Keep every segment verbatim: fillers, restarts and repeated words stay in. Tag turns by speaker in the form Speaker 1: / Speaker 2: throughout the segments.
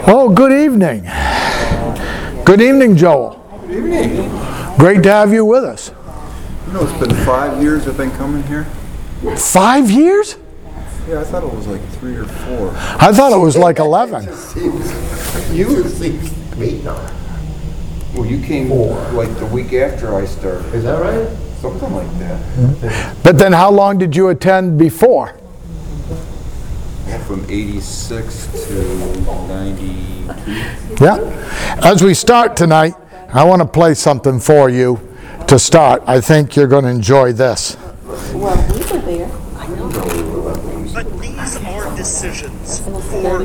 Speaker 1: Oh, good evening. Good evening, Joel.
Speaker 2: Good evening.
Speaker 1: Great to have you with us.
Speaker 2: You know, it's been five years I've been coming here.
Speaker 1: Five years?
Speaker 2: Yeah, I thought it was like three or four.
Speaker 1: I thought it was like eleven.
Speaker 3: You seems eight now.
Speaker 2: Well, you came like the week after I started.
Speaker 3: Is that right?
Speaker 2: Something like that.
Speaker 1: But then how long did you attend before?
Speaker 2: From eighty-six to ninety-two.
Speaker 1: Yeah. As we start tonight, I want to play something for you to start. I think you're going to enjoy this.
Speaker 4: Well, we were there.
Speaker 5: But these are decisions for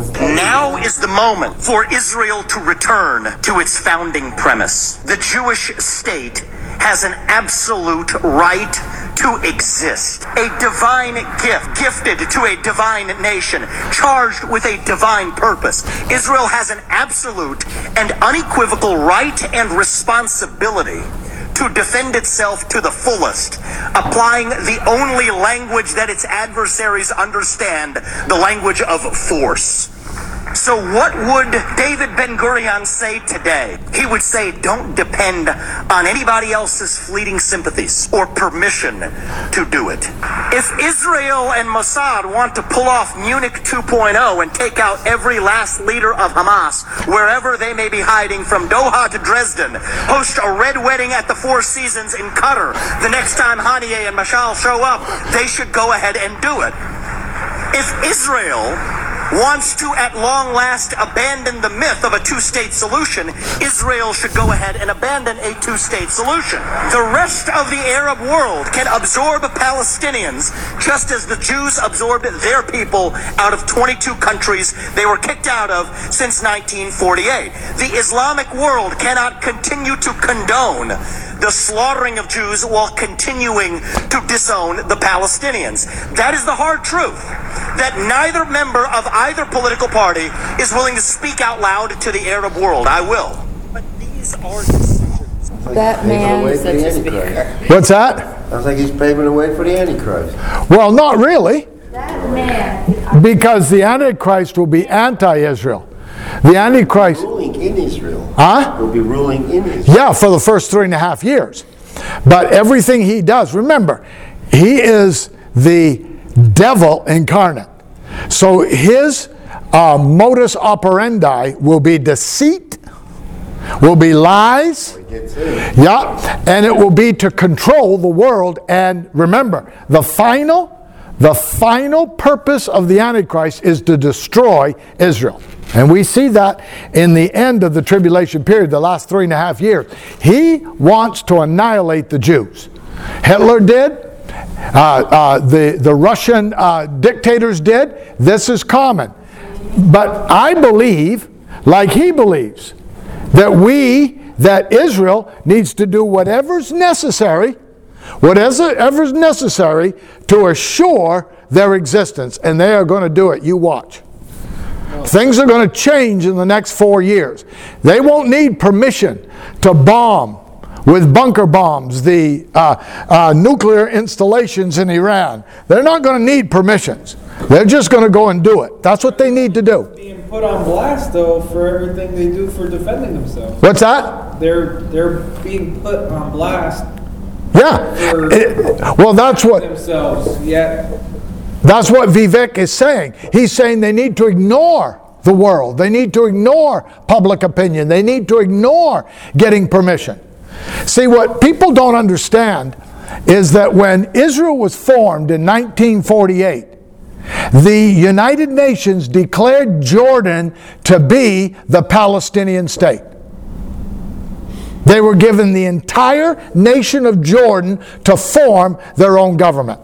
Speaker 5: now is the moment for Israel to return to its founding premise. The Jewish state has an absolute right to exist. A divine gift, gifted to a divine nation, charged with a divine purpose. Israel has an absolute and unequivocal right and responsibility to defend itself to the fullest, applying the only language that its adversaries understand, the language of force. So what would David Ben-Gurion say today? He would say, don't depend on anybody else's fleeting sympathies or permission to do it. If Israel and Mossad want to pull off Munich two point oh and take out every last leader of Hamas, wherever they may be hiding from Doha to Dresden, host a red wedding at the Four Seasons in Qatar, the next time Haniyeh and Mashal show up, they should go ahead and do it. If Israel wants to at long last abandon the myth of a two-state solution, Israel should go ahead and abandon a two-state solution. The rest of the Arab world can absorb Palestinians just as the Jews absorbed their people out of twenty-two countries they were kicked out of since nineteen forty-eight. The Islamic world cannot continue to condone the slaughtering of Jews while continuing to disown the Palestinians. That is the hard truth, that neither member of either political party is willing to speak out loud to the Arab world. I will. But these are decisions.
Speaker 4: That man is such a speaker.
Speaker 1: What's that?
Speaker 3: Sounds like he's paving the way for the Antichrist.
Speaker 1: Well, not really,
Speaker 4: That man.
Speaker 1: because the Antichrist will be anti-Israel. The Antichrist,
Speaker 3: Ruling in Israel.
Speaker 1: huh?
Speaker 3: He'll be ruling in Israel.
Speaker 1: Yeah, for the first three and a half years. But everything he does, remember, he is the devil incarnate. So his uh, modus operandi will be deceit, will be lies, yeah, and it will be to control the world. And remember, the final, the final purpose of the Antichrist is to destroy Israel. And we see that in the end of the tribulation period, the last three and a half years. He wants to annihilate the Jews. Hitler did. Uh, uh, the, the Russian uh, dictators did. This is common. But I believe, like he believes, that we, that Israel needs to do whatever's necessary, whatever's necessary to assure their existence. And they are going to do it. You watch. Things are going to change in the next four years. They won't need permission to bomb with bunker bombs the uh, uh, nuclear installations in Iran. They're not going to need permissions. They're just going to go and do it. That's what they need to do.
Speaker 6: Being put on blast, though, for everything they do for defending themselves.
Speaker 1: What's that?
Speaker 6: They're they're being put on blast.
Speaker 1: Yeah.
Speaker 6: For
Speaker 1: It, well, that's what
Speaker 6: themselves. Yet.
Speaker 1: that's what Vivek is saying. He's saying they need to ignore the world. They need to ignore public opinion. They need to ignore getting permission. See, what people don't understand is that when Israel was formed in nineteen forty-eight, the United Nations declared Jordan to be the Palestinian state. They were given the entire nation of Jordan to form their own government.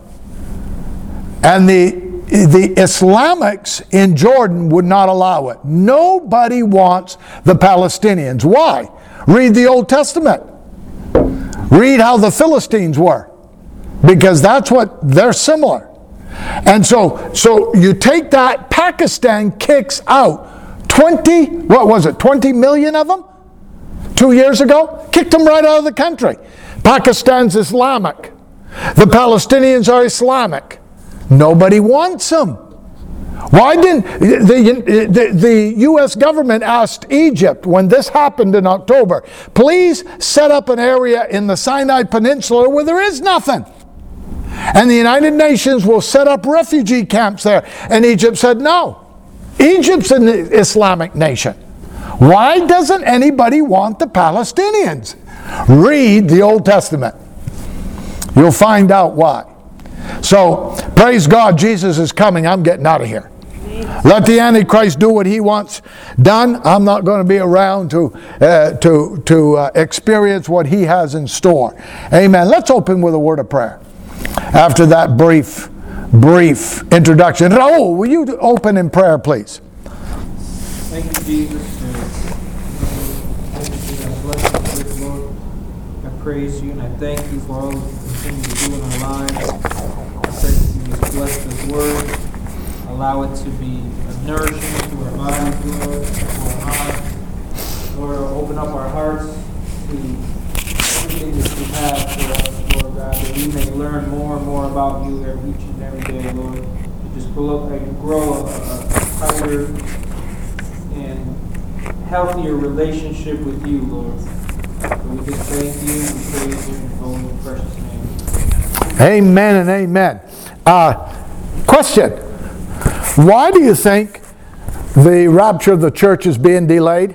Speaker 1: And the The Islamics in Jordan would not allow it. Nobody wants the Palestinians. Why? Read the Old Testament. Read how the Philistines were. Because that's what, they're similar. And so, so you take that, Pakistan kicks out twenty, what was it, twenty million of them? Two years ago? Kicked them right out of the country. Pakistan's Islamic. The Palestinians are Islamic. Nobody wants them. Why didn't the, the, the U S government asked Egypt when this happened in October, please set up an area in the Sinai Peninsula where there is nothing. And the United Nations will set up refugee camps there. And Egypt said no. Egypt's an Islamic nation. Why doesn't anybody want the Palestinians? Read the Old Testament. You'll find out why. So, praise God, Jesus is coming. I'm getting out of here. Let the Antichrist do what he wants done. I'm not going to be around to uh, to to uh, experience what he has in store. Amen. Let's open with a word of prayer. After that brief, brief introduction. Raul, will you open in prayer, please?
Speaker 6: Thank you, Jesus. Thank you for that blessing, good Lord. I praise you and I thank you for all you continue to do in our lives. I pray that you just bless this word. Allow it to be a nourishment to our bodies, Lord, to our minds. Lord, open up our hearts to everything that you have for us, Lord God, that we may learn more and more about you every, each and every day, Lord. To just grow, grow a, a tighter and healthier relationship with you, Lord. So we just thank you and praise you in your holy and precious name.
Speaker 1: Amen and amen. Uh, question. Why do you think the rapture of the church is being delayed?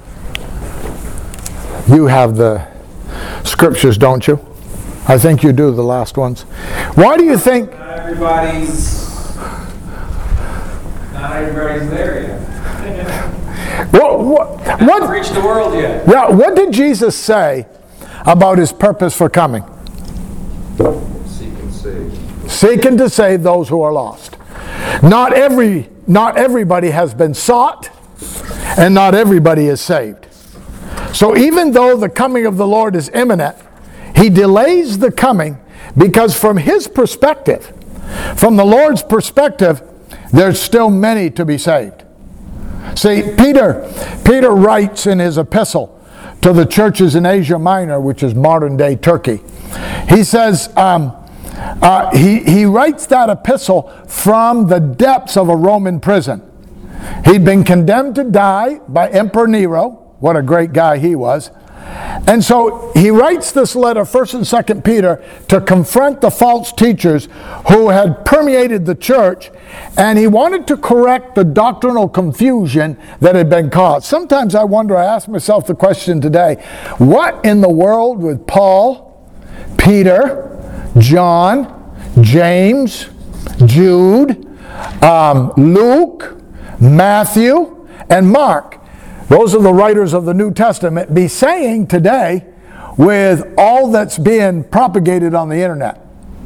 Speaker 1: You have the scriptures, don't you? I think you do, the last ones. Why do you think...
Speaker 6: Not everybody's... Not everybody's there yet.
Speaker 1: What, what,
Speaker 6: Haven't
Speaker 1: what,
Speaker 6: reached the world yet.
Speaker 1: yeah, what did Jesus say about his purpose for coming?
Speaker 2: Seek and save.
Speaker 1: Seeking to save those who are lost. Not every, not everybody has been sought, and not everybody is saved. So even though the coming of the Lord is imminent, he delays the coming because from his perspective, from the Lord's perspective, there's still many to be saved. See, Peter, Peter writes in his epistle to the churches in Asia Minor, which is modern-day Turkey. He says, um, uh, he, he writes that epistle from the depths of a Roman prison. He'd been condemned to die by Emperor Nero. What a great guy he was. And so he writes this letter, First and Second Peter, to confront the false teachers who had permeated the church, and he wanted to correct the doctrinal confusion that had been caused. Sometimes I wonder, I ask myself the question today, what in the world would Paul, Peter, John, James, Jude, um, Luke, Matthew, and Mark, those are the writers of the New Testament, be saying today with all that's being propagated on the internet?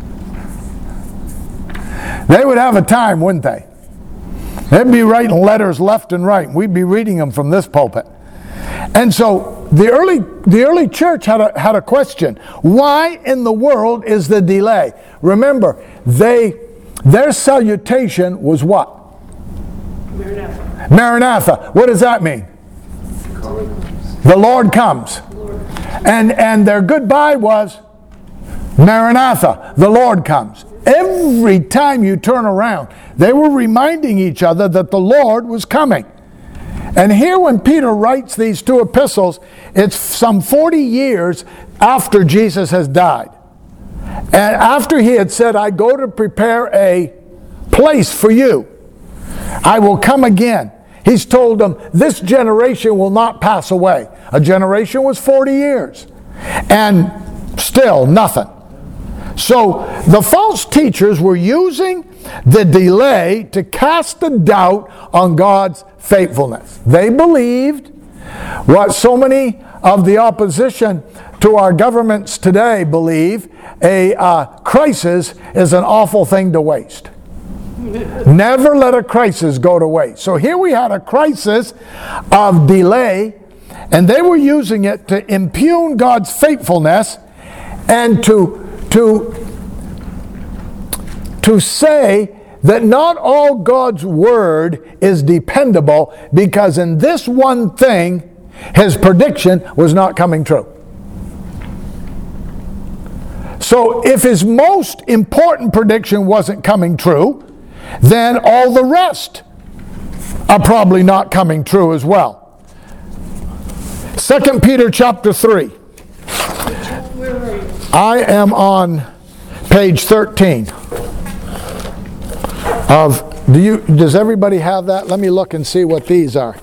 Speaker 1: They would have a time, wouldn't they? They'd be writing letters left and right. We'd be reading them from this pulpit. And so the early the early church had a had a question. Why in the world is the delay? Remember, they their salutation was what? Maranatha. Maranatha. What does that mean? The Lord comes. And and their goodbye was Maranatha, the Lord comes. Every time you turn around, they were reminding each other that the Lord was coming. And here when Peter writes these two epistles, it's some forty years after Jesus has died. And after he had said, I go to prepare a place for you. I will come again. He's told them, this generation will not pass away. A generation was forty years. And still nothing. So the false teachers were using the delay to cast a doubt on God's faithfulness. They believed what so many of the opposition to our governments today believe, a uh, crisis is an awful thing to waste. Never let a crisis go to waste. So here we had a crisis of delay, and they were using it to impugn God's faithfulness and to to to say that not all God's word is dependable, because in this one thing his prediction was not coming true. So if his most important prediction wasn't coming true, then all the rest are probably not coming true as well. Second Peter chapter three. I am on page thirteen of, do you, does everybody have that? Let me look and see what these are.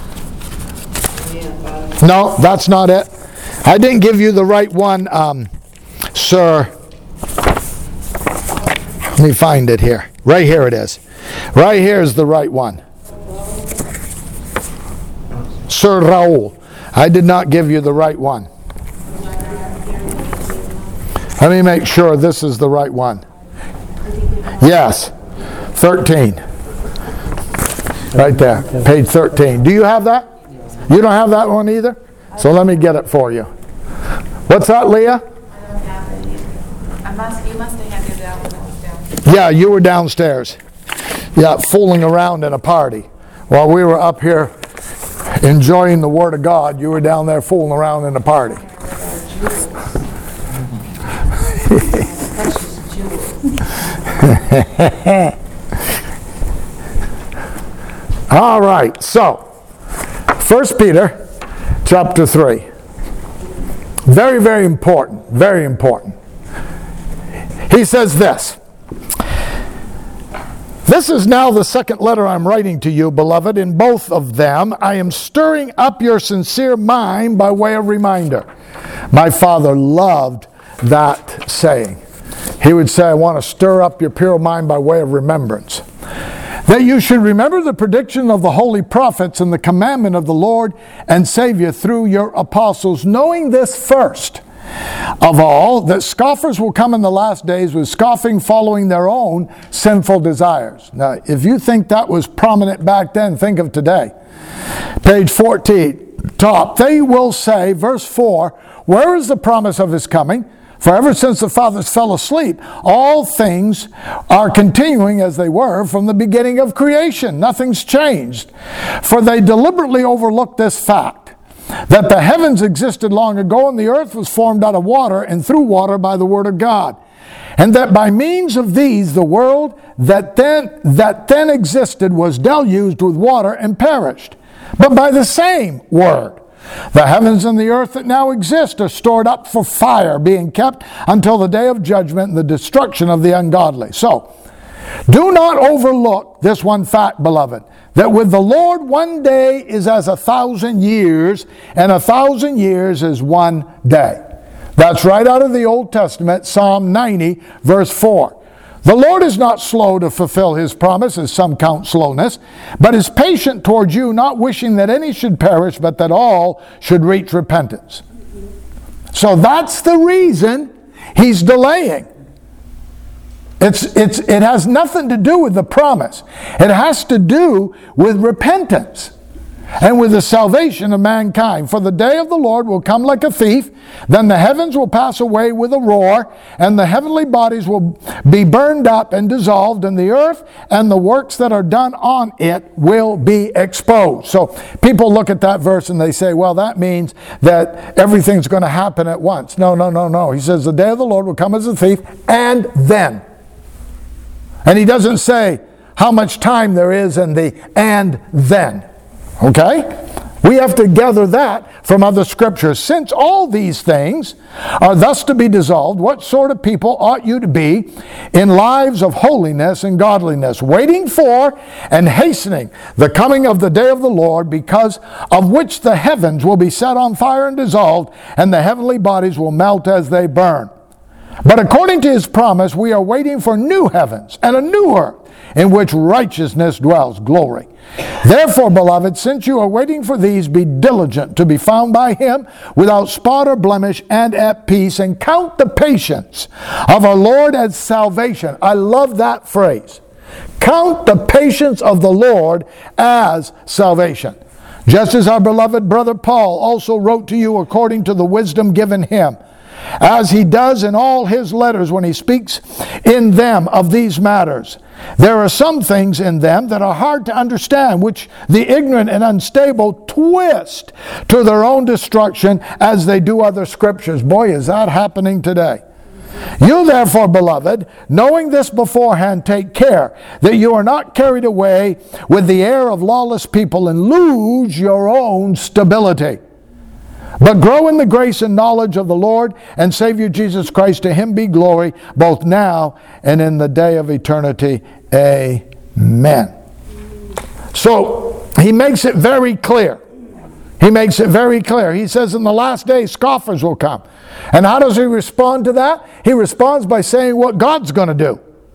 Speaker 1: No, that's not it. I didn't give you the right one, um, sir. Let me find it here. Right here it is. Right here is the right one. Sir Raul. I did not give you the right one. Let me make sure this is the right one. Yes. thirteen. Right there. Page thirteen. Do you have that? You don't have that one either? So let me get it for you. What's that, Leah?
Speaker 7: I don't have it either. I must, you must have had your down when I was down.
Speaker 1: Yeah, you were downstairs. Yeah, fooling around in a party. While we were up here enjoying the Word of God, you were down there fooling around in a party. All right, so First Peter chapter three. Very, very important. Very important. He says this. This is now the second letter I'm writing to you, beloved. In both of them, I am stirring up your sincere mind by way of reminder. My father loved that saying. He would say, I want to stir up your pure mind by way of remembrance. That you should remember the prediction of the holy prophets and the commandment of the Lord and Savior through your apostles, knowing this first of all, that scoffers will come in the last days with scoffing, following their own sinful desires. Now, if you think that was prominent back then, think of today. Page fourteen, top. They will say, verse four, where is the promise of his coming? For ever since the fathers fell asleep, all things are continuing as they were from the beginning of creation. Nothing's changed. For they deliberately overlooked this fact, that the heavens existed long ago, and the earth was formed out of water and through water by the word of God. And that by means of these, the world that then, that then existed was deluged with water and perished. But by the same word, the heavens and the earth that now exist are stored up for fire, being kept until the day of judgment and the destruction of the ungodly. So, do not overlook this one fact, beloved, that with the Lord one day is as a thousand years, and a thousand years is one day. That's right out of the Old Testament, Psalm ninety, verse four. The Lord is not slow to fulfill his promise, as some count slowness, but is patient towards you, not wishing that any should perish, but that all should reach repentance. So that's the reason he's delaying. It's, it's, it has nothing to do with the promise. It has to do with repentance and with the salvation of mankind. For the day of the Lord will come like a thief, then the heavens will pass away with a roar, and the heavenly bodies will be burned up and dissolved, and the earth and the works that are done on it will be exposed. So people look at that verse and they say, well, that means that everything's going to happen at once. No, no, no, no. He says the day of the Lord will come as a thief, and then. And he doesn't say how much time there is in the and then. Okay? We have to gather that from other scriptures. Since all these things are thus to be dissolved, what sort of people ought you to be in lives of holiness and godliness, waiting for and hastening the coming of the day of the Lord, because of which the heavens will be set on fire and dissolved, and the heavenly bodies will melt as they burn. But according to his promise, we are waiting for new heavens and a new earth, in which righteousness dwells. Glory. Therefore, beloved, since you are waiting for these, be diligent to be found by him without spot or blemish and at peace, and count the patience of our Lord as salvation. I love that phrase. Count the patience of the Lord as salvation. Just as our beloved brother Paul also wrote to you according to the wisdom given him, as he does in all his letters when he speaks in them of these matters. There are some things in them that are hard to understand, which the ignorant and unstable twist to their own destruction, as they do other scriptures. Boy, is that happening today. You therefore, beloved, knowing this beforehand, take care that you are not carried away with the air of lawless people and lose your own stability. But grow in the grace and knowledge of the Lord and Savior Jesus Christ. To him be glory both now and in the day of eternity. Amen. So, he makes it very clear. He makes it very clear. He says in the last days, scoffers will come. And how does he respond to that? He responds by saying what God's going to do.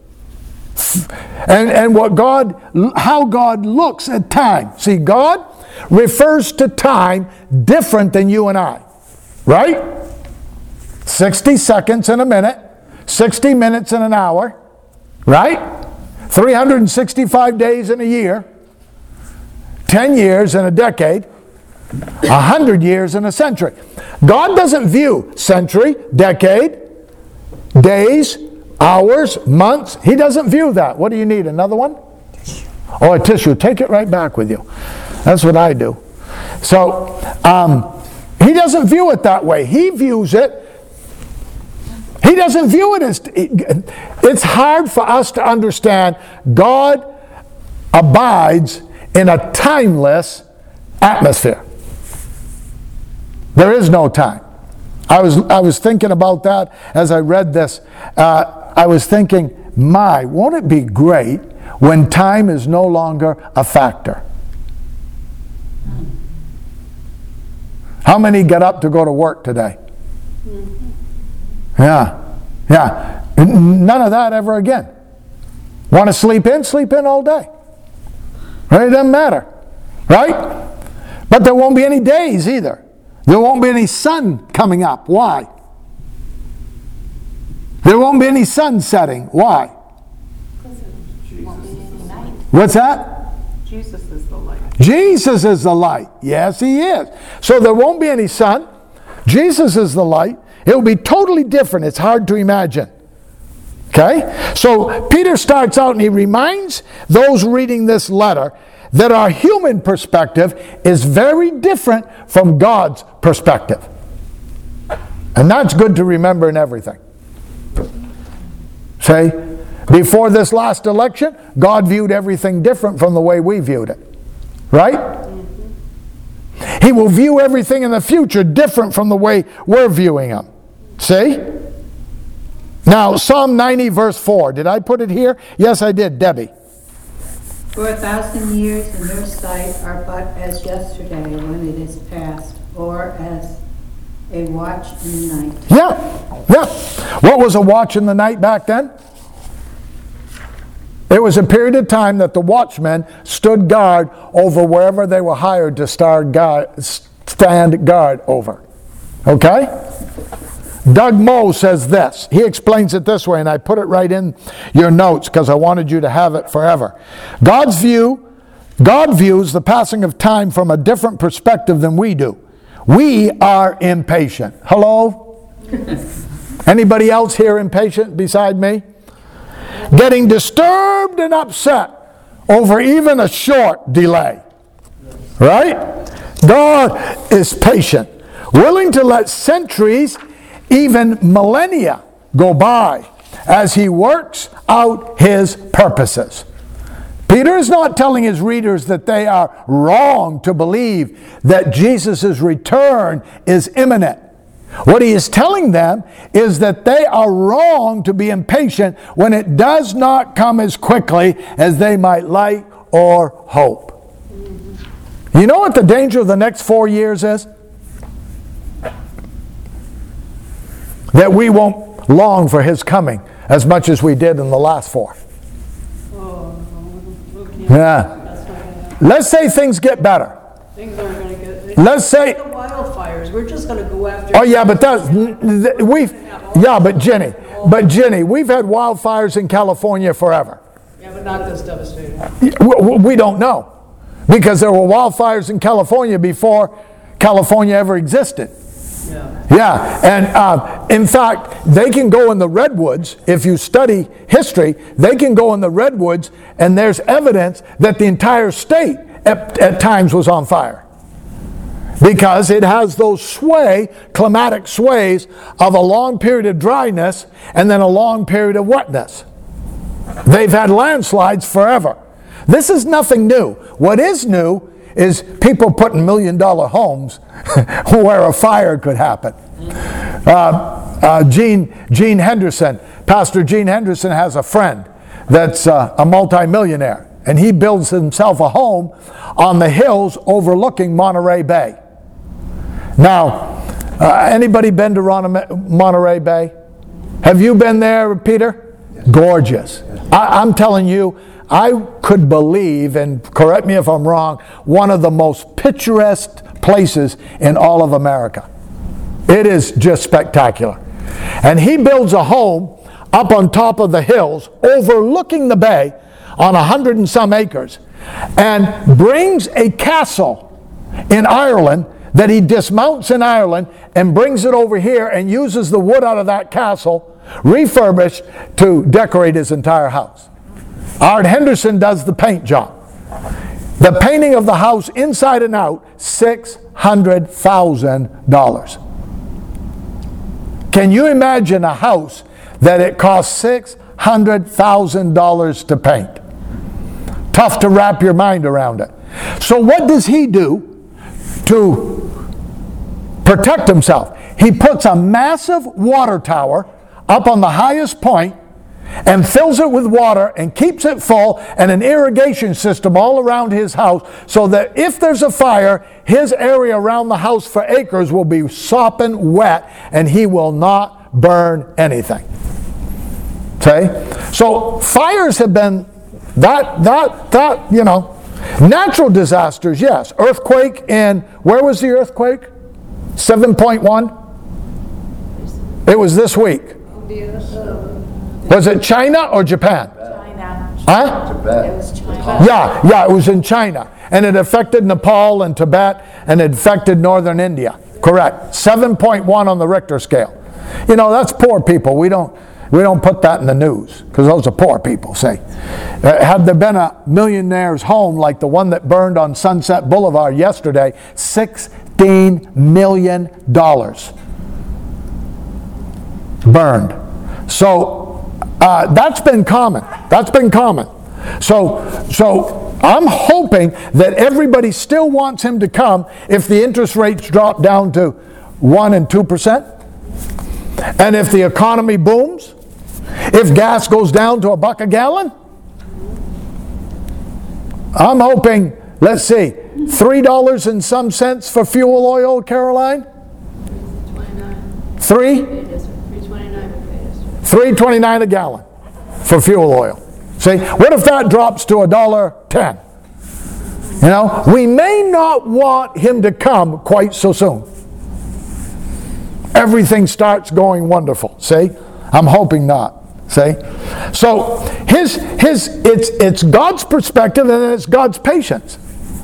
Speaker 1: And, and what God, how God looks at time. See, God refers to time different than you and I. Right? sixty seconds in a minute. sixty minutes in an hour. Right? three hundred sixty-five days in a year. ten years in a decade. one hundred years in a century. God doesn't view century, decade, days, hours, months. He doesn't view that. What do you need? Another one? Oh, a tissue. Take it right back with you. That's what I do. So, um, he doesn't view it that way. He views it. He doesn't view it as... It's hard for us to understand God abides in a timeless atmosphere. There is no time. I was I was thinking about that as I read this. Uh, I was thinking, my, won't it be great when time is no longer a factor? How many got up to go to work today? Yeah, yeah. None of that ever again. Want to sleep in? Sleep in all day. Right? It doesn't matter. Right? But there won't be any days either. There won't be any sun coming up. Why? There won't be any sun setting. Why? What's that?
Speaker 7: Jesus is the light.
Speaker 1: Jesus is the light. Yes, he is. So there won't be any sun. Jesus is the light. It will be totally different. It's hard to imagine. Okay? So Peter starts out and he reminds those reading this letter that our human perspective is very different from God's perspective. And that's good to remember in everything. Say, before this last election, God viewed everything different from the way we viewed it. Right? He will view everything in the future different from the way we're viewing them. See? Now, Psalm ninety verse four. Did I put it here? Yes, I did. Debbie.
Speaker 8: For a thousand years in your sight are but as yesterday when it is past, or as a watch in the night.
Speaker 1: Yeah, yeah. What was a watch in the night back then? It was a period of time that the watchmen stood guard over wherever they were hired to stand guard over. Okay? Doug Moe says this. He explains it this way, and I put it right in your notes because I wanted you to have it forever. God's view, God views the passing of time from a different perspective than we do. We are impatient. Hello? Anybody else here impatient beside me? Getting disturbed and upset over even a short delay. Right? God is patient, willing to let centuries, even millennia, go by as he works out his purposes. Peter is not telling his readers that they are wrong to believe that Jesus' return is imminent. What he is telling them is that they are wrong to be impatient when it does not come as quickly as they might like or hope. You know what the danger of the next four years is? That we won't long for his coming as much as we did in the last four. Yeah. Let's say things get better.
Speaker 9: Things aren't going to get.
Speaker 1: Let's say
Speaker 9: the wildfires. We're just going to go after.
Speaker 1: Oh yeah, but that's we've yeah, but Jenny, but Jenny, we've had wildfires in California forever.
Speaker 9: Yeah, but not this devastating.
Speaker 1: We, we don't know because there were wildfires in California before California ever existed.
Speaker 9: Yeah.
Speaker 1: Yeah, and uh, in fact, they can go in the redwoods. If you study history, they can go in the redwoods, and there's evidence that the entire state at, at times was on fire. because it has those sway, climatic sways of a long period of dryness and then a long period of wetness. They've had landslides forever. This is nothing new. What is new is people putting million dollar homes where a fire could happen. Uh, uh, Gene, Gene Henderson, Pastor Gene Henderson has a friend that's uh, a multimillionaire, and he builds himself a home on the hills overlooking Monterey Bay. Now, uh, anybody been to Ron- Monterey Bay? Have you been there, Peter? Yes. Gorgeous. I, I'm telling you, I could believe, and correct me if I'm wrong, one of the most picturesque places in all of America. It is just spectacular. And he builds a home up on top of the hills overlooking the bay on a hundred and some acres, and brings a castle in Ireland that he dismounts in Ireland and brings it over here and uses the wood out of that castle refurbished to decorate his entire house. Art Henderson does the paint job. The painting of the house inside and out, six hundred thousand dollars. Can you imagine a house that it costs six hundred thousand dollars to paint? Tough to wrap your mind around it. So what does he do to protect himself? He puts a massive water tower up on the highest point and fills it with water and keeps it full, and an irrigation system all around his house, so that if there's a fire, his area around the house for acres will be sopping wet and he will not burn anything. Okay? So fires have been that, that, that, you know, natural disasters, yes. Earthquake in, where was the earthquake? seven point one? It was this week. Was it China or Japan?
Speaker 4: China.
Speaker 1: Huh?
Speaker 3: Tibet.
Speaker 4: It was China.
Speaker 1: Yeah, yeah, it was in China. And it affected Nepal and Tibet, and it affected northern India. Correct. seven point one on the Richter scale. You know, that's poor people. We don't we don't put that in the news, because those are poor people, say. Uh, had there been a millionaire's home like the one that burned on Sunset Boulevard yesterday, sixteen million dollars burned. So uh, that's been common. That's been common. So, so I'm hoping that everybody still wants him to come if the interest rates drop down to one and two percent, and if the economy booms, if gas goes down to a buck a gallon. I'm hoping, let's see, three dollars and some cents for fuel oil, Caroline. Three. three twenty-nine a gallon for fuel oil. See, what if that drops to a dollar ten? You know, we may not want him to come quite so soon. Everything starts going wonderful. See, I'm hoping not. See, so his his it's it's God's perspective and it's God's patience.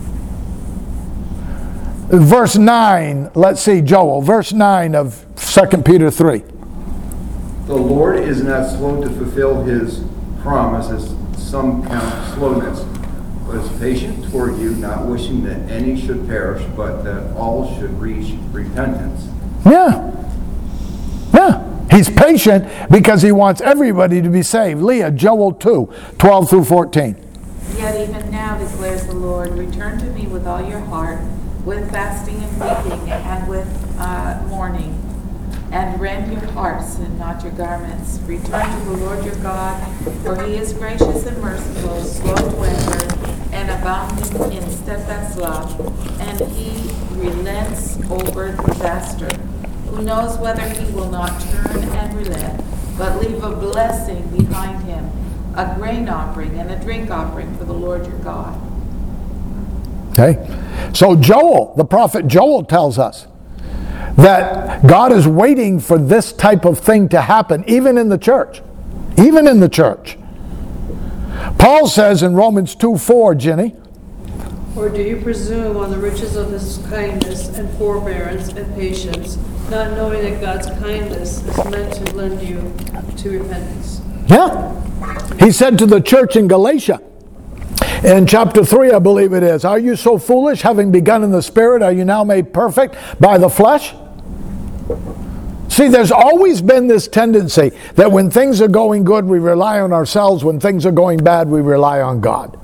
Speaker 1: Verse nine. Let's see, Joel. Verse nine of Second Peter three.
Speaker 2: The Lord is not slow to fulfill his promise, as some count slowness, but is patient toward you, not wishing that any should perish, but that all should reach repentance.
Speaker 1: Yeah. Yeah. He's patient because he wants everybody to be saved. Leah, Joel two, twelve through fourteen.
Speaker 7: Yet even now, declares the Lord, return to me with all your heart, with fasting and weeping, and with uh, mourning. And rend your hearts and not your garments. Return to the Lord your God, for he is gracious and merciful, slow to anger, and abounding in steadfast love. And he relents over disaster, who knows whether he will not turn and relent, but leave a blessing behind him, a grain offering and a drink offering for the Lord your God.
Speaker 1: Okay. So Joel, the prophet Joel tells us that God is waiting for this type of thing to happen, even in the church. Even in the church. Paul says in Romans two four, Jenny.
Speaker 9: Or do you presume on the riches of his kindness and forbearance and patience, not knowing that God's kindness is meant to lend you to repentance?
Speaker 1: Yeah. He said to the church in Galatia, In chapter three, I believe it is. Are you so foolish, having begun in the Spirit, are you now made perfect by the flesh? See, there's always been this tendency that when things are going good, we rely on ourselves. When things are going bad, we rely on God.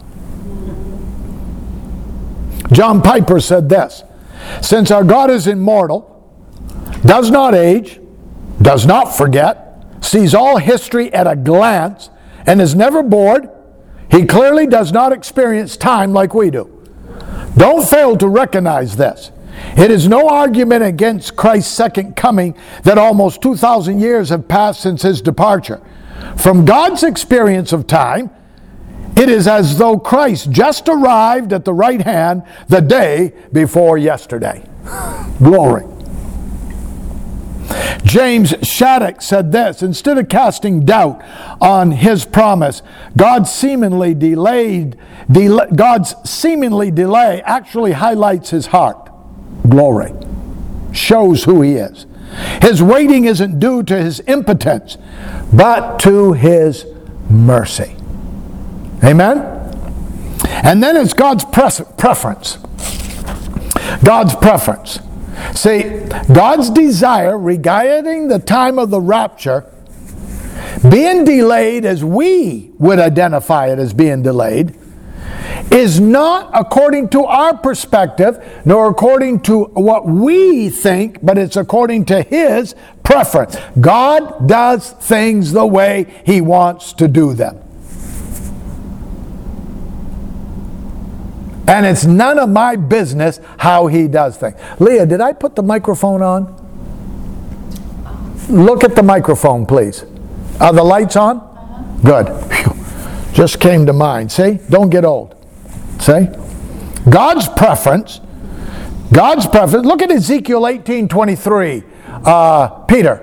Speaker 1: John Piper said this: since our God is immortal, does not age, does not forget, sees all history at a glance, and is never bored, he clearly does not experience time like we do. Don't fail to recognize this. It is no argument against Christ's second coming that almost two thousand years have passed since his departure. From God's experience of time, it is as though Christ just arrived at the right hand the day before yesterday. Glory. James Shattuck said this: instead of casting doubt on his promise, God's seemingly delayed, del- God's seemingly delay actually highlights his heart. Glory. Shows who he is. His waiting isn't due to his impotence, but to his mercy. Amen? And then it's God's pres- preference. God's preference. See, God's desire regarding the time of the rapture being delayed, as we would identify it as being delayed, is not according to our perspective, nor according to what we think, but it's according to his preference. God does things the way he wants to do them. And it's none of my business how he does things. Leah, did I put the microphone on? Look at the microphone, please. Are the lights on? Uh-huh. Good. Whew. Just came to mind. See? Don't get old. See? God's preference. God's preference. Look at Ezekiel eighteen twenty-three. Uh, Peter.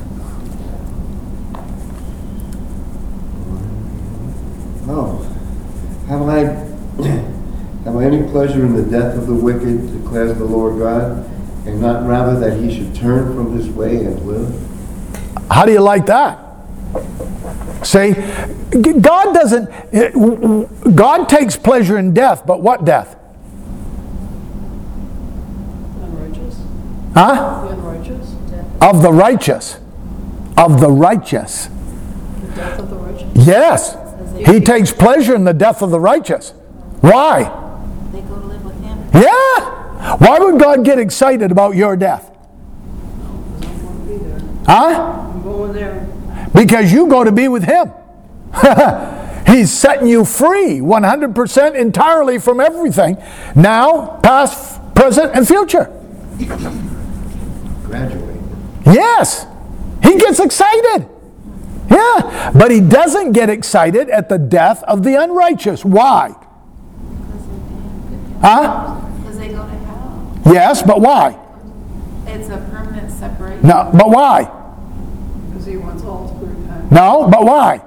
Speaker 3: Oh, have I, have I any pleasure in the death of the wicked, declares the Lord God, and not rather that he should turn from his way and live?
Speaker 1: How do you like that? See, God doesn't, God takes pleasure in death, but what death?
Speaker 9: Unrighteous.
Speaker 1: Huh?
Speaker 9: The unrighteous.
Speaker 1: Of the righteous. Of the righteous.
Speaker 9: The death of the righteous.
Speaker 1: Yes. He takes pleasure in the death of the righteous. Why?
Speaker 4: They go to live with him.
Speaker 1: Yeah. Why would God get excited about your death?
Speaker 9: I won't be there.
Speaker 1: Huh?
Speaker 9: I'm going there.
Speaker 1: Because you go to be with him. He's setting you free one hundred percent entirely from everything. Now, past, present, and future.
Speaker 3: Graduate.
Speaker 1: Yes. He gets excited. Yeah. But he doesn't get excited at the death of the unrighteous. Why? Huh?
Speaker 7: Because they go to hell.
Speaker 1: Yes, but why?
Speaker 7: It's a permanent separation.
Speaker 1: No, but why?
Speaker 9: Because he wants all to good time.
Speaker 1: No, but why?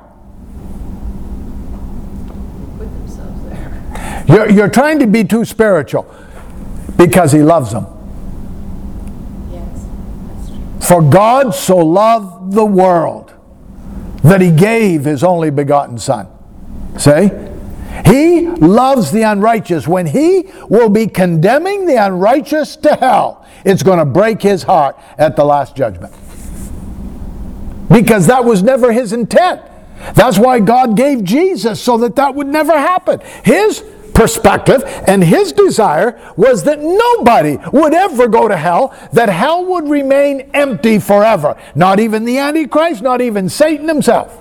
Speaker 9: Put themselves there.
Speaker 1: You're, you're trying to be too spiritual. Because he loves them.
Speaker 7: Yes, that's true.
Speaker 1: For God so loved the world that he gave his only begotten Son. See? He loves the unrighteous. When he will be condemning the unrighteous to hell, it's going to break his heart at the last judgment. Because that was never his intent. That's why God gave Jesus, so that that would never happen. His perspective and his desire was that nobody would ever go to hell, that hell would remain empty forever. Not even the Antichrist, not even Satan himself.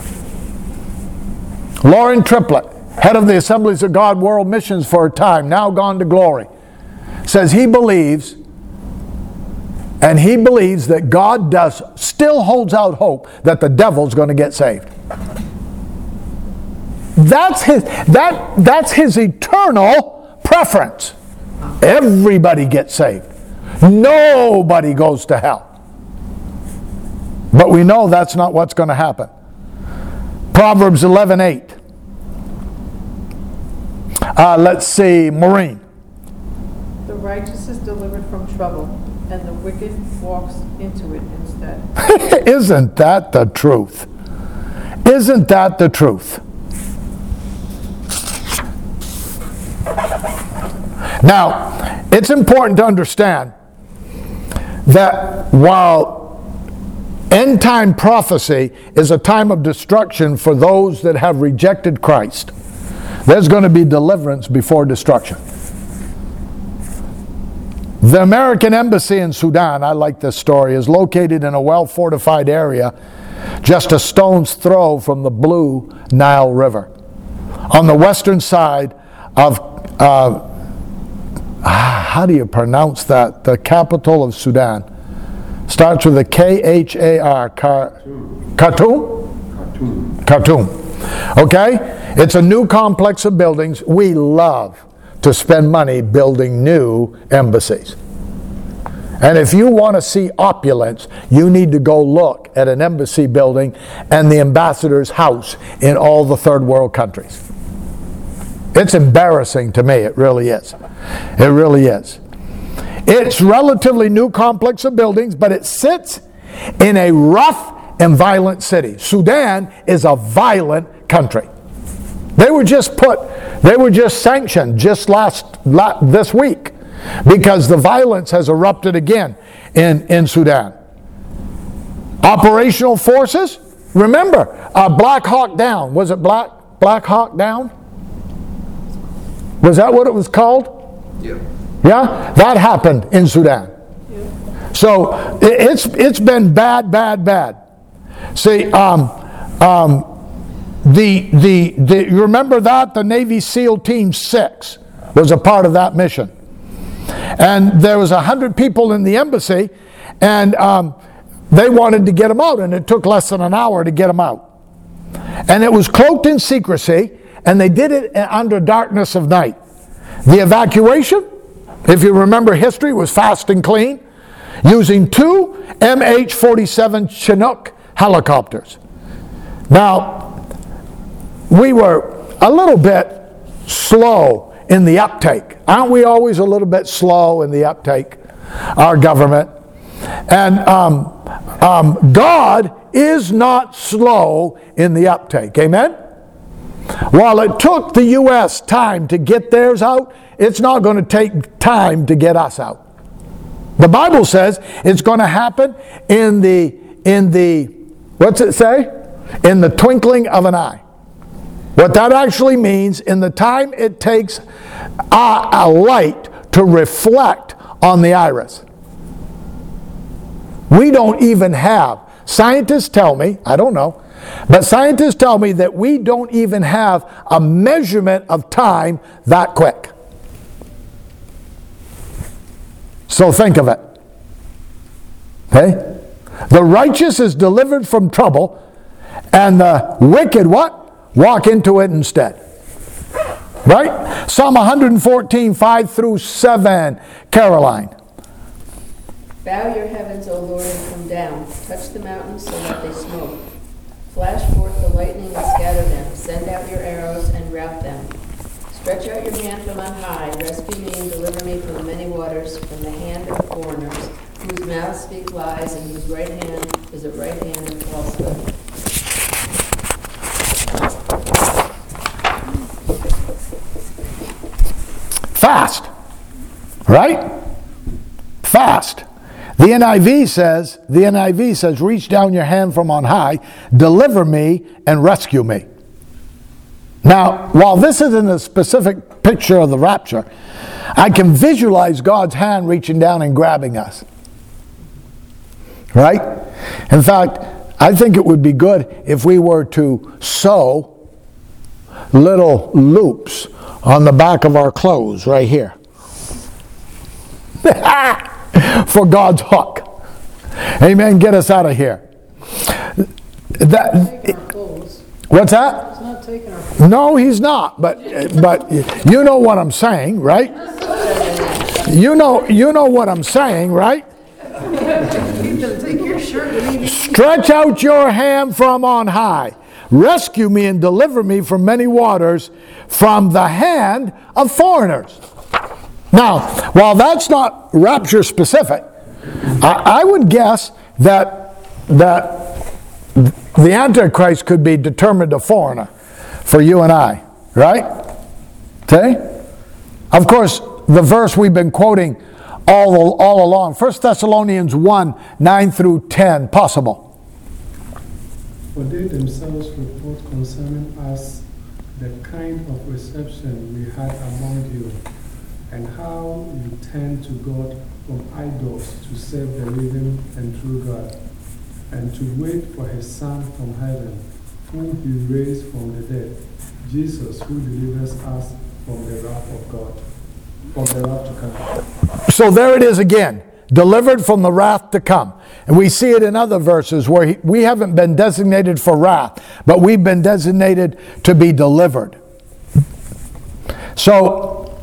Speaker 1: Lauren Triplett, head of the Assemblies of God World Missions for a time, now gone to glory, says he believes, and he believes that God does still holds out hope that the devil's going to get saved. That's his, that, that's his eternal preference. Everybody gets saved. Nobody goes to hell. But we know that's not what's going to happen. Proverbs eleven eight. Uh, let's see, Maureen.
Speaker 9: The righteous is delivered from trouble, and the wicked walks into it instead.
Speaker 1: Isn't that the truth? Isn't that the truth? Now, it's important to understand that while end time prophecy is a time of destruction for those that have rejected Christ, there's going to be deliverance before destruction. The American Embassy in Sudan, I like this story, is located in a well-fortified area just a stone's throw from the Blue Nile River on the western side of, uh, how do you pronounce that? The capital of Sudan. Starts with a K H A R, Khartoum?
Speaker 3: Cartoon.
Speaker 1: Khartoum. Okay? It's a new complex of buildings. We love to spend money building new embassies. And if you want to see opulence, you need to go look at an embassy building and the ambassador's house in all the third world countries. It's embarrassing to me, it really is. It really is. It's relatively new complex of buildings, but it sits in a rough and violent city. Sudan is a violent country. They were just put, they were just sanctioned just last, la, this week because the violence has erupted again in, in Sudan. Operational forces, remember, uh, Black Hawk Down. Was it Black, Black Hawk Down? Was that what it was called?
Speaker 2: Yeah.
Speaker 1: Yeah? That happened in Sudan. So it, it's, it's been bad, bad, bad. See, um, um, The, the, the, you remember that? The Navy SEAL Team six was a part of that mission. And there was one hundred people in the embassy, and um, they wanted to get them out, and it took less than an hour to get them out. And it was cloaked in secrecy, and they did it under darkness of night. The evacuation, if you remember history, was fast and clean, using two M H forty-seven Chinook helicopters. Now, we were a little bit slow in the uptake. Aren't we always a little bit slow in the uptake, our government? And um, um, God is not slow in the uptake. Amen? While it took the U S time to get theirs out, it's not going to take time to get us out. The Bible says it's going to happen in the, in the, what's it say? In the twinkling of an eye. What that actually means, in the time it takes a, a light to reflect on the iris. We don't even have, scientists tell me, I don't know, but scientists tell me that we don't even have a measurement of time that quick. So think of it. Okay? The righteous is delivered from trouble, and the wicked what? Walk into it instead. Right? Psalm one fourteen, five through seven. Caroline.
Speaker 10: Bow your heavens, O Lord, and come down. Touch the mountains so that they smoke. Flash forth the lightning and scatter them. Send out your arrows and rout them. Stretch out your hand from on high. Rescue me and deliver me from the many waters, from the hand of foreigners, whose mouths speak lies and whose right hand is a right hand of falsehood.
Speaker 1: Fast. Right? Fast. The N I V says, the N I V says, reach down your hand from on high, deliver me and rescue me. Now, while this isn't a specific picture of the rapture, I can visualize God's hand reaching down and grabbing us. Right? In fact, I think it would be good if we were to sew little loops on the back of our clothes right here. For God's hook. Amen. Get us out of here. That, what's that?
Speaker 9: He's not taking our
Speaker 1: No, he's not. But but you know what I'm saying, right? You know you know what I'm saying, right?
Speaker 9: He's gonna take your shirt and leave.
Speaker 1: Stretch out your hand from on high. Rescue me and deliver me from many waters, from the hand of foreigners. Now, while that's not rapture specific, I, I would guess that that the Antichrist could be determined a foreigner for you and I, right? Okay? Of course, quote the verse we've been quoting all, all along. First Thessalonians one, nine through ten. Possible.
Speaker 11: For they themselves report concerning us the kind of reception we had among you, and how you turned to God from idols to serve the living and true God, and to wait for his Son from heaven, whom he raised from the dead, Jesus, who delivers us from the wrath of God, from the wrath to come.
Speaker 1: So there it is again, delivered from the wrath to come. And we see it in other verses where he, we haven't been designated for wrath, but we've been designated to be delivered. So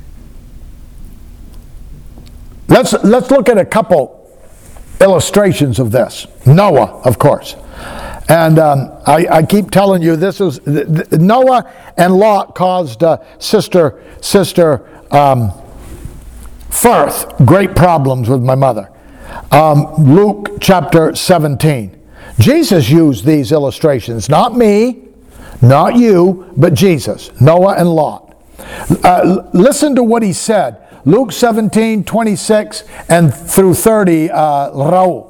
Speaker 1: let's let's look at a couple illustrations of this. Noah, of course. And um, I, I keep telling you, this was th- th- Noah and Lot caused uh, sister sister um, Firth great problems with my mother. Um, Luke chapter seventeen. Jesus used these illustrations, not me, not you, but Jesus, Noah and Lot. Uh, listen to what he said. Luke seventeen, twenty-six and through thirty, uh, Raul.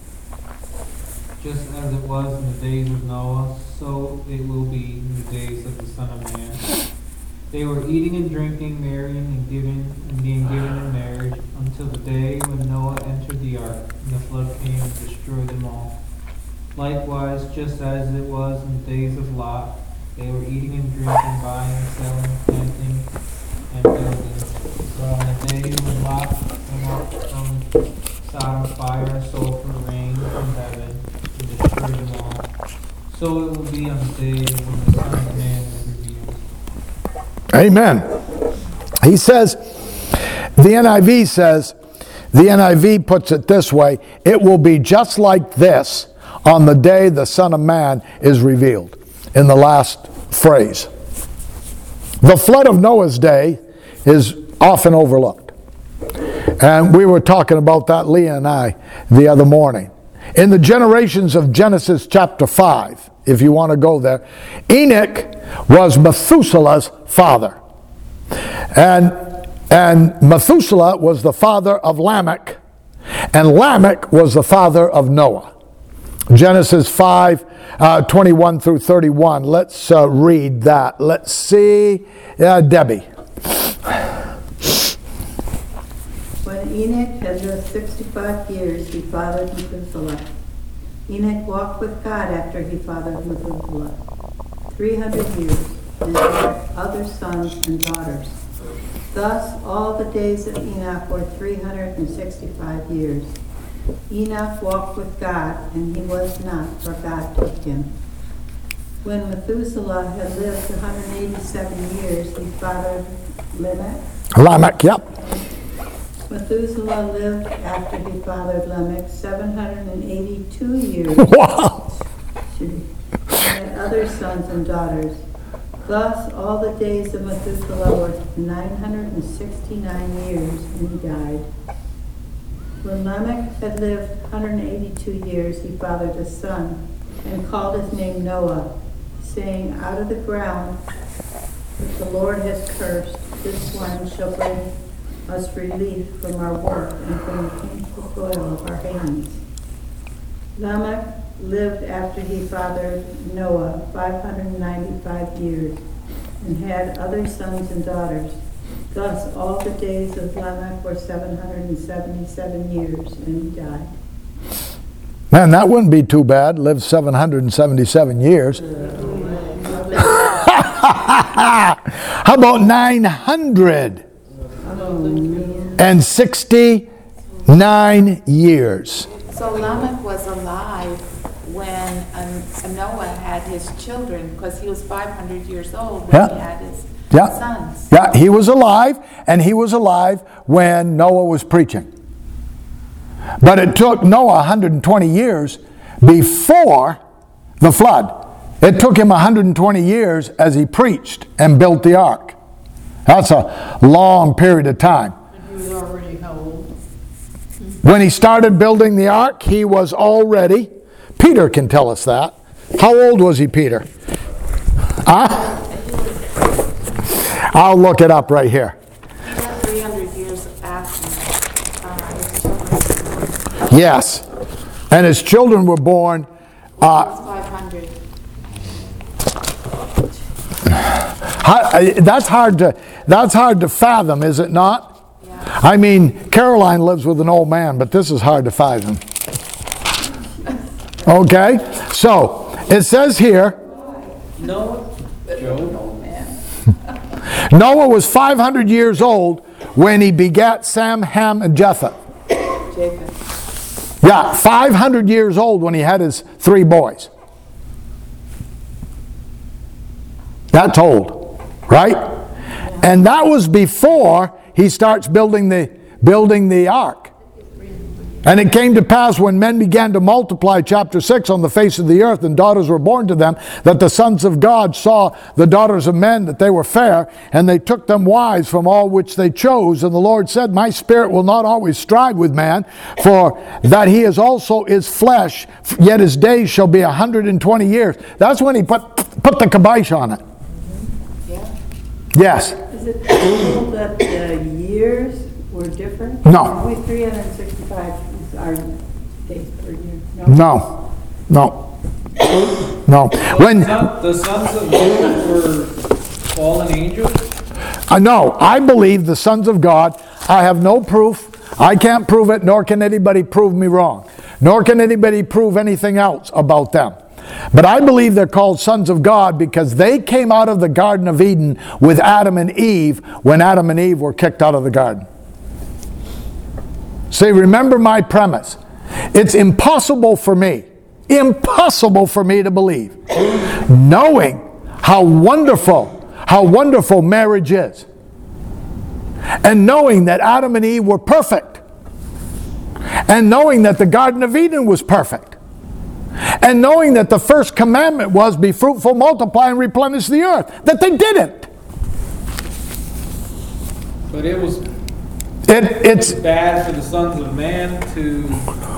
Speaker 6: Just as it was in the days of Noah, so it will be in the days of the Son of Man. They were eating and drinking, marrying and giving and being given in marriage, until the day when Noah entered the ark, and the flood came and destroyed them all. Likewise, just as it was in the days of Lot, they were eating and drinking, buying and selling, planting and building. But on the day when Lot came up from Sodom, fire and sulfur rained from heaven and destroyed them all. So it will be on the day when the Son of Man is revealed.
Speaker 1: Amen. He says, the N I V says, the N I V puts it this way, it will be just like this on the day the Son of Man is revealed, in the last phrase. The flood of Noah's day is often overlooked. And we were talking about that, Leah and I, the other morning. In the generations of Genesis chapter five, if you want to go there, Enoch was Methuselah's father. And, and Methuselah was the father of Lamech, and Lamech was the father of Noah. Genesis five, uh, twenty-one through thirty-one. Let's uh, read that. Let's see. Uh, Debbie.
Speaker 8: When Enoch had lived sixty-five years, he fathered Methuselah. Enoch walked with God after he fathered Methuselah three hundred years, and had other sons and daughters. Thus all the days of Enoch were three hundred sixty-five years. Enoch walked with God, and he was not, for God took him. When Methuselah had lived one hundred eighty-seven years, he fathered Lamech.
Speaker 1: Lamech, yep.
Speaker 8: Methuselah lived after he fathered Lamech seven hundred eighty-two years.
Speaker 1: Wow.
Speaker 8: He had other sons and daughters. Thus all the days of Methuselah were nine hundred sixty-nine years, and he died. When Lamech had lived one hundred eighty-two years, he fathered a son, and called his name Noah, saying, out of the ground that the Lord has cursed, this one shall bring us relief from our work and from the painful toil of our hands. Lamech lived after he fathered Noah five hundred ninety-five years, and had other sons and daughters. Thus all the days of Lamech were seven hundred seventy-seven years, and he died.
Speaker 1: Man, that wouldn't be too bad. Lived seven hundred seventy-seven years. How about nine hundred sixty-nine years?
Speaker 7: So Lamech was alive when um, Noah had his children, because he was five hundred years old when
Speaker 1: Yeah.
Speaker 7: he had his
Speaker 1: Yeah.
Speaker 7: sons.
Speaker 1: Yeah, he was alive, and he was alive when Noah was preaching. But it took Noah one hundred twenty years before the flood. It took him one hundred twenty years as he preached and built the ark. That's a long period of time.
Speaker 9: And he was already how old?
Speaker 1: When he started building the ark, he was already, Peter can tell us that. How old was he, Peter? Huh? I'll look it up right here.
Speaker 7: He lived three
Speaker 1: Yes. And his children were born. Uh,
Speaker 7: five hundred.
Speaker 1: that's hard to that's hard to fathom, is it not?
Speaker 7: Yeah.
Speaker 1: I mean, Caroline lives with an old man, but this is hard to fathom. Okay? So, it says here,
Speaker 6: Noah, Job,
Speaker 1: Noah was five hundred years old when he begat Sam, Ham, and Japheth.
Speaker 7: Japheth.
Speaker 1: Yeah, five hundred years old when he had his three boys. That's old, right? And that was before he starts building the building the ark. And it came to pass when men began to multiply, chapter six, on the face of the earth, and daughters were born to them, that the sons of God saw the daughters of men, that they were fair, and they took them wives from all which they chose. And the Lord said, My spirit will not always strive with man, for that he is also is flesh, yet his days shall be a hundred and twenty years. That's when he put, put the kibosh on it.
Speaker 7: Yeah.
Speaker 1: Yes.
Speaker 8: Is it possible that the years were different?
Speaker 1: No.
Speaker 8: We three hundred sixty-five is our days per year.
Speaker 1: No. No. No. When
Speaker 6: the sons of God were fallen angels?
Speaker 1: I know, I believe the sons of God. I have no proof. I can't prove it, nor can anybody prove me wrong. Nor can anybody prove anything else about them. But I believe they're called sons of God because they came out of the Garden of Eden with Adam and Eve when Adam and Eve were kicked out of the garden. See, remember my premise. It's impossible for me, impossible for me to believe, knowing how wonderful, how wonderful marriage is, and knowing that Adam and Eve were perfect, and knowing that the Garden of Eden was perfect, and knowing that the first commandment was be fruitful, multiply, and replenish the earth, that they didn't.
Speaker 6: But it was
Speaker 1: It, it's
Speaker 6: bad for the sons of man to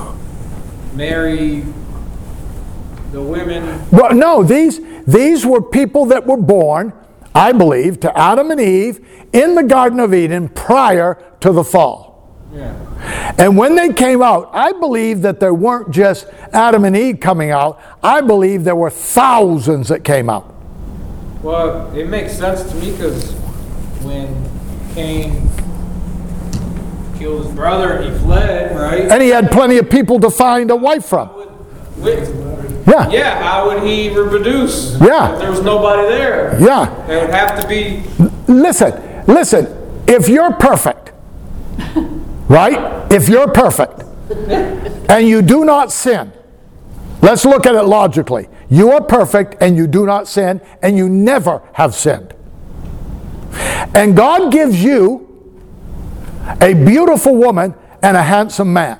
Speaker 6: marry the women.
Speaker 1: Well, no, these these were people that were born, I believe, to Adam and Eve in the Garden of Eden prior to the fall.
Speaker 6: Yeah.
Speaker 1: And when they came out, I believe that there weren't just Adam and Eve coming out. I believe there were thousands that came out.
Speaker 6: Well, it makes sense to me because when Cain killed his brother and he fled, right?
Speaker 1: And he had plenty of people to find a wife from.
Speaker 6: Yeah. Yeah, how would he reproduce?
Speaker 1: Yeah.
Speaker 6: If there was nobody there.
Speaker 1: Yeah.
Speaker 6: There would have to be.
Speaker 1: Listen, listen, if you're perfect, right? If you're perfect and you do not sin, let's look at it logically. You are perfect and you do not sin and you never have sinned. And God gives you a beautiful woman and a handsome man.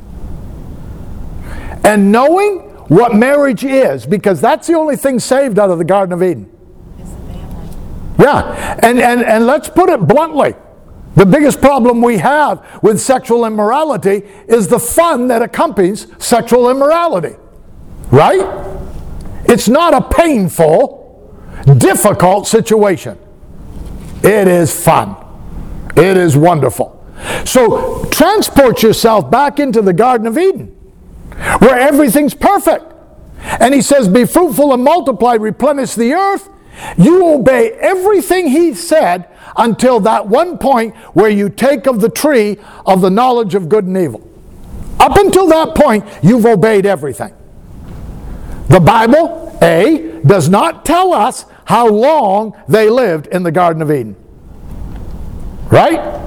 Speaker 1: And knowing what marriage is, because that's the only thing saved out of the Garden of Eden.
Speaker 7: It's the family.
Speaker 1: Yeah, and, and, and let's put it bluntly. The biggest problem we have with sexual immorality is the fun that accompanies sexual immorality. Right? It's not a painful, difficult situation. It is fun. It is wonderful. So transport yourself back into the Garden of Eden, where everything's perfect. And he says, be fruitful and multiply, replenish the earth. You obey everything he said until that one point where you take of the tree of the knowledge of good and evil. Up until that point, you've obeyed everything. The Bible, A, does not tell us how long they lived in the Garden of Eden. Right?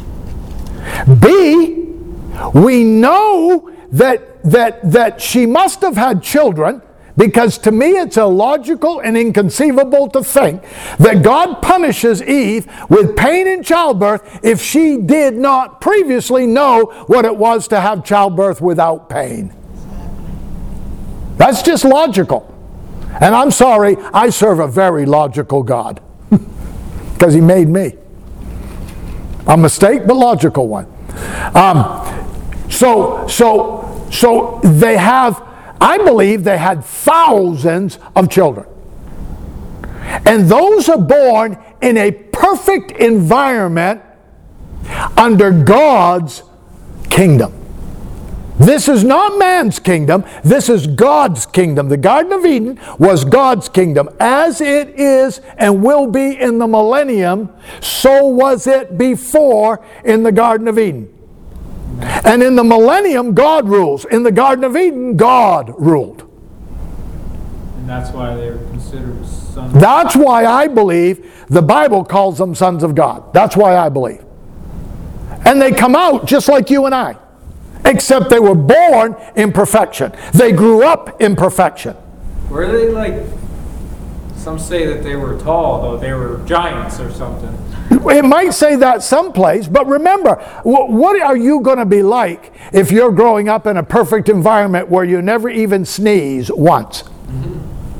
Speaker 1: B, we know that, that, that she must have had children, because to me it's illogical and inconceivable to think that God punishes Eve with pain in childbirth if she did not previously know what it was to have childbirth without pain. That's just logical. And I'm sorry, I serve a very logical God because he made me. A mistake, but logical one. Um, so, so, so they have, I believe they had thousands of children. And those are born in a perfect environment under God's kingdom. This is not man's kingdom. This is God's kingdom. The Garden of Eden was God's kingdom. As it is and will be in the millennium, so was it before in the Garden of Eden. And in the millennium, God rules. In the Garden of Eden, God ruled.
Speaker 6: And that's why they're considered sons.
Speaker 1: That's why I believe the Bible calls them sons of God. That's why I believe. And they come out just like you and I. Except they were born in perfection. They grew up in perfection.
Speaker 6: Were they like, some say that they were tall, though they were giants or something.
Speaker 1: It might say that someplace, but remember, what are you going to be like if you're growing up in a perfect environment where you never even sneeze once? Mm-hmm.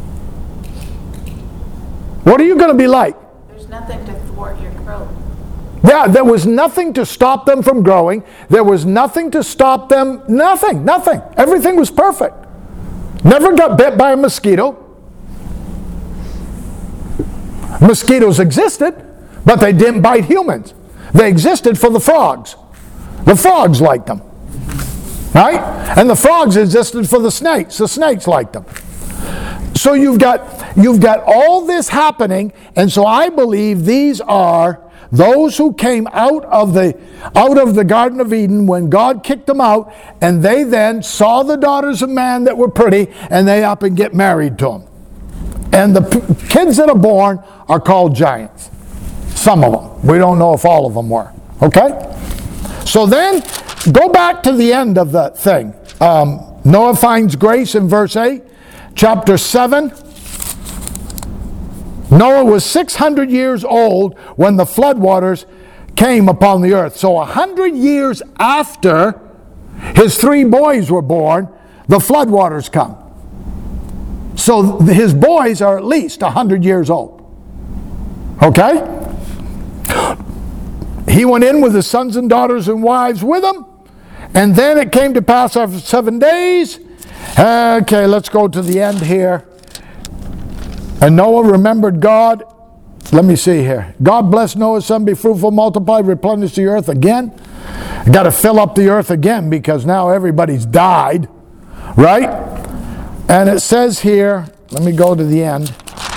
Speaker 1: What are you going to be like?
Speaker 7: There's nothing to thwart your growth.
Speaker 1: Yeah, there was nothing to stop them from growing. There was nothing to stop them. Nothing, nothing. Everything was perfect. Never got bit by a mosquito. Mosquitoes existed, but they didn't bite humans. They existed for the frogs. The frogs liked them. Right? And the frogs existed for the snakes. The snakes liked them. So you've got, you've got all this happening, and so I believe these are those who came out of the out of the Garden of Eden when God kicked them out, and they then saw the daughters of man that were pretty, and they up and get married to them. And the p- kids that are born are called giants. Some of them. We don't know if all of them were. Okay? So then, go back to the end of the thing. Um, Noah finds grace in verse eight. Chapter seven. Noah was six hundred years old when the floodwaters came upon the earth. So a hundred years after his three boys were born, the floodwaters come. So his boys are at least a hundred years old. Okay? He went in with his sons and daughters and wives with him. And then it came to pass after seven days. Okay, let's go to the end here. And Noah remembered God. Let me see here. God blessed Noah's son, be fruitful, multiply, replenish the earth again. Got to fill up the earth again because now everybody's died. Right? And it says here, let me go to the end.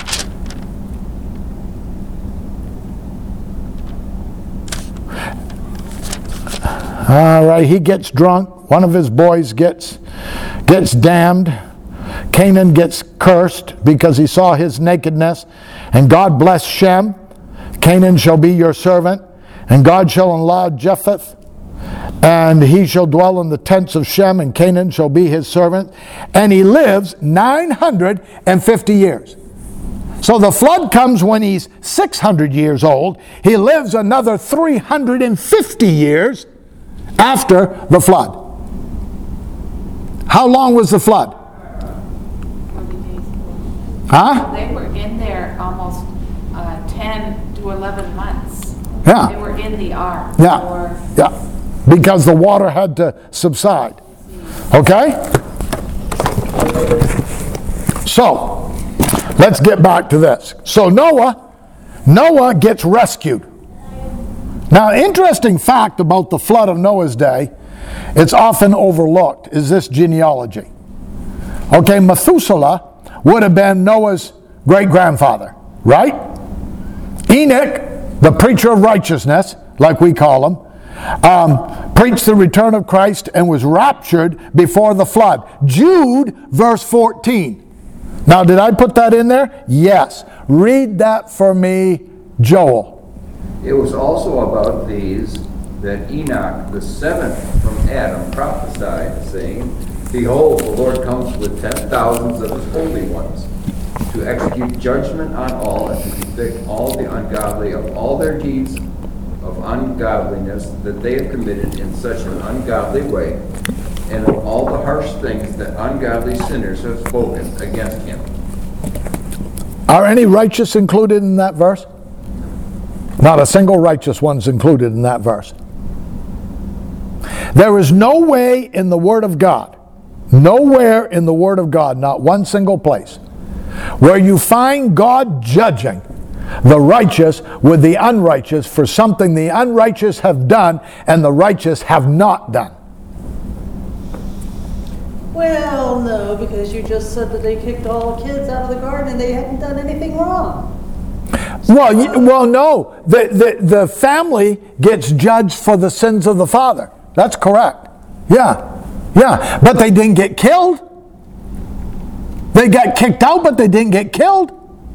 Speaker 1: All right, he gets drunk. One of his boys gets, gets damned. Canaan gets cursed because he saw his nakedness. And God blessed Shem. Canaan shall be your servant. And God shall enlarge Japheth. And he shall dwell in the tents of Shem. And Canaan shall be his servant. And he lives nine hundred fifty years. So the flood comes when he's six hundred years old. He lives another three hundred fifty years after the flood. How long was the flood? Huh?
Speaker 7: They were in there almost uh, ten to eleven months.
Speaker 1: Yeah.
Speaker 7: They were in the ark.
Speaker 1: Yeah.
Speaker 7: For,
Speaker 1: yeah. Because the water had to subside. Okay? So, let's get back to this. So Noah, Noah gets rescued. Now, interesting fact about the flood of Noah's day, it's often overlooked, is this genealogy. Okay, Methuselah would have been Noah's great-grandfather, right? Enoch, the preacher of righteousness, like we call him, um, preached the return of Christ and was raptured before the flood. Jude, verse fourteen. Now, did I put that in there? Yes. Read that for me, Joel.
Speaker 2: It was also about these that Enoch, the seventh from Adam, prophesied, saying, Behold, the Lord comes with ten thousands of his holy ones, to execute judgment on all, and to convict all the ungodly of all their deeds of ungodliness that they have committed in such an ungodly way, and of all the harsh things that ungodly sinners have spoken against him.
Speaker 1: Are any righteous included in that verse? Not a single righteous one's included in that verse. There is no way in the Word of God, nowhere in the Word of God, not one single place, where you find God judging the righteous with the unrighteous for something the unrighteous have done and the righteous have not done.
Speaker 9: Well, no, because you just said that they kicked all the kids out of the garden and they hadn't done anything wrong.
Speaker 1: Well, y- well, no. The, the, the family gets judged for the sins of the father. That's correct. Yeah. Yeah. But they didn't get killed. They got kicked out, but they didn't get killed.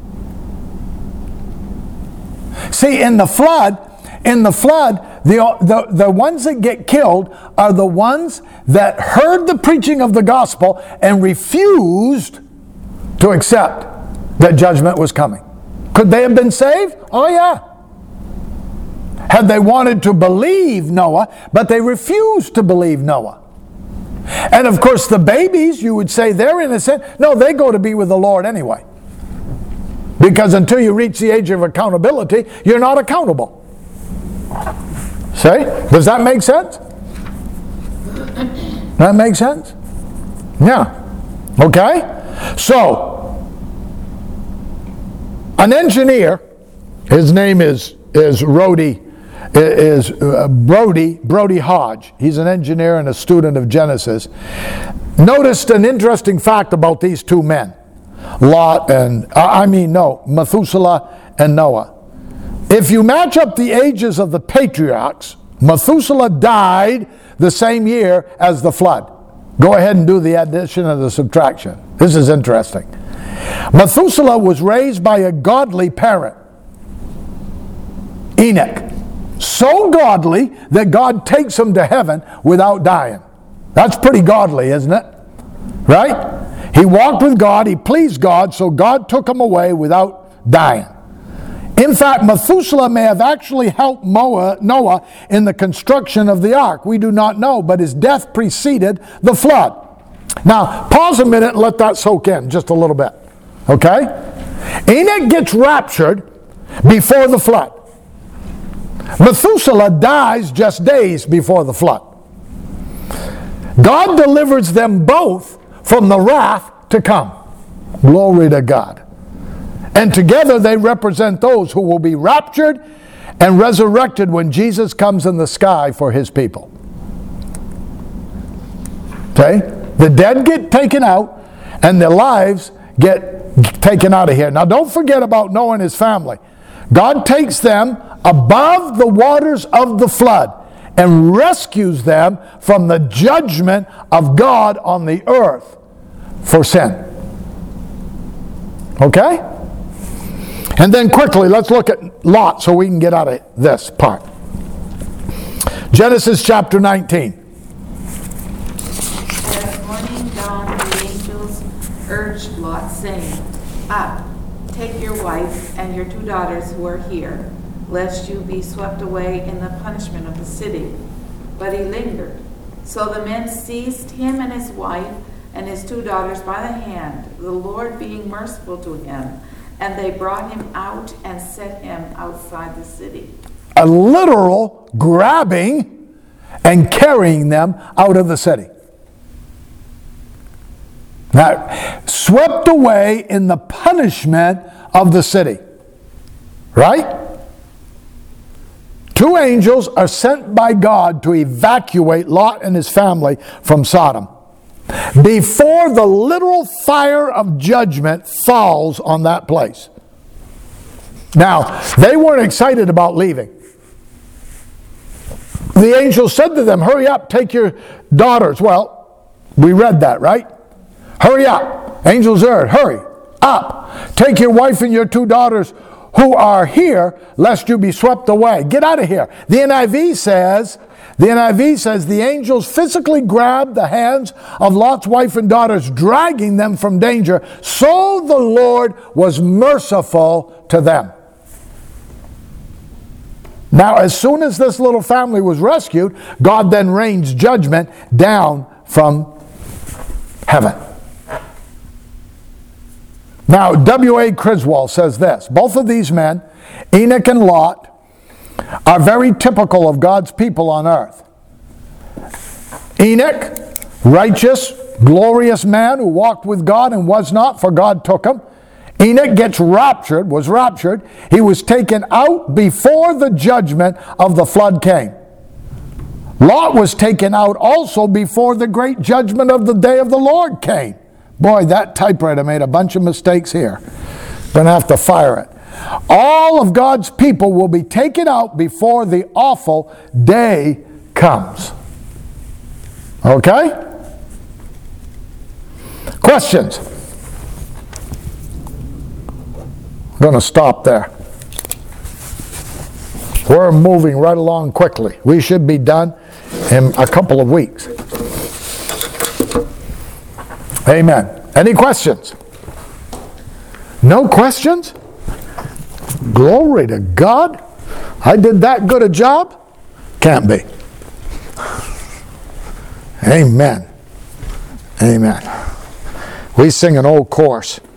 Speaker 1: See, in the flood, in the flood, the, the, the ones that get killed are the ones that heard the preaching of the gospel and refused to accept that judgment was coming. Could they have been saved? Oh, yeah. Had they wanted to believe Noah, but they refused to believe Noah. And of course, the babies, you would say they're innocent. No, they go to be with the Lord anyway. Because until you reach the age of accountability, you're not accountable. See? Does that make sense? That makes sense? Yeah. Okay? So, an engineer, his name is, is Rody, is uh, Brody, Brody Hodge. He's an engineer and a student of Genesis. Noticed an interesting fact about these two men. Lot and, uh, I mean, no, Methuselah and Noah. If you match up the ages of the patriarchs, Methuselah died the same year as the flood. Go ahead and do the addition and the subtraction. This is interesting. Methuselah was raised by a godly parent, Enoch. So godly that God takes him to heaven without dying. That's pretty godly, isn't it? Right? He walked with God, he pleased God, so God took him away without dying. In fact, Methuselah may have actually helped Noah in the construction of the ark. We do not know, but his death preceded the flood. Now, pause a minute and let that soak in just a little bit. Okay? Enoch gets raptured before the flood. Methuselah dies just days before the flood. God delivers them both from the wrath to come. Glory to God. And together they represent those who will be raptured and resurrected when Jesus comes in the sky for his people. Okay? The dead get taken out and the lives get taken out of here. Now don't forget about Noah and his family. God takes them above the waters of the flood and rescues them from the judgment of God on the earth for sin. Okay? And then quickly, let's look at Lot so we can get out of this part. Genesis chapter nineteen.
Speaker 7: As morning dawned, the angels urged Lot, saying, Up, take your wife and your two daughters who are here, lest you be swept away in the punishment of the city. But he lingered. So the men seized him and his wife and his two daughters by the hand, the Lord being merciful to him. And they brought him out and set him outside the city.
Speaker 1: A literal grabbing and carrying them out of the city. Now, swept away in the punishment of the city. Right? Two angels are sent by God to evacuate Lot and his family from Sodom before the literal fire of judgment falls on that place. Now, they weren't excited about leaving. The angel said to them, hurry up, take your daughters. Well, we read that, right? Hurry up. Angels heard, hurry up. Take your wife and your two daughters who are here, lest you be swept away. Get out of here. The N I V says, the N I V says the angels physically grabbed the hands of Lot's wife and daughters, dragging them from danger. So the Lord was merciful to them. Now, as soon as this little family was rescued, God then rains judgment down from heaven. Now, W A Criswell says this. Both of these men, Enoch and Lot, are very typical of God's people on earth. Enoch, righteous, glorious man who walked with God and was not, for God took him. Enoch gets raptured, was raptured. He was taken out before the judgment of the flood came. Lot was taken out also before the great judgment of the day of the Lord came. Boy, that typewriter made a bunch of mistakes here. Gonna have to fire it. All of God's people will be taken out before the awful day comes. Okay? Questions? I'm going to stop there. We're moving right along quickly. We should be done in a couple of weeks. Amen. Any questions? No questions? Glory to God. I did that good a job? Can't be. Amen. Amen. We sing an old chorus.